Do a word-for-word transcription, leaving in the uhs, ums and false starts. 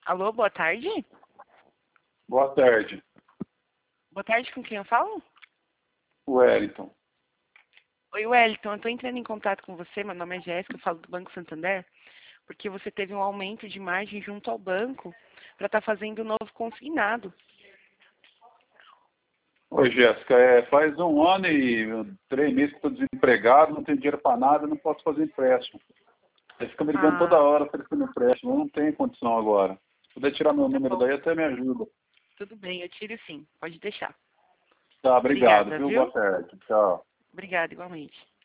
Alô, boa tarde. Boa tarde. Boa tarde, com quem eu falo? Wellington. Oi, Wellington, eu estou entrando em contato com você, meu nome é Jéssica, eu falo do Banco Santander, porque você teve um aumento de margem junto ao banco para estar fazendo um novo consignado. Oi, Jéssica. É, faz um ano e três meses que estou desempregado, não tenho dinheiro para nada, não posso fazer empréstimo. Você fica me ligando toda Ah, hora oferecendo empréstimo, eu não tenho condição agora. Se puder tirar meu tá número bom, daí, até me ajuda. tudo bem, eu tiro sim, pode deixar. Tá, obrigado, Obrigada, viu? Boa viu? tarde. Tchau. Obrigada, igualmente.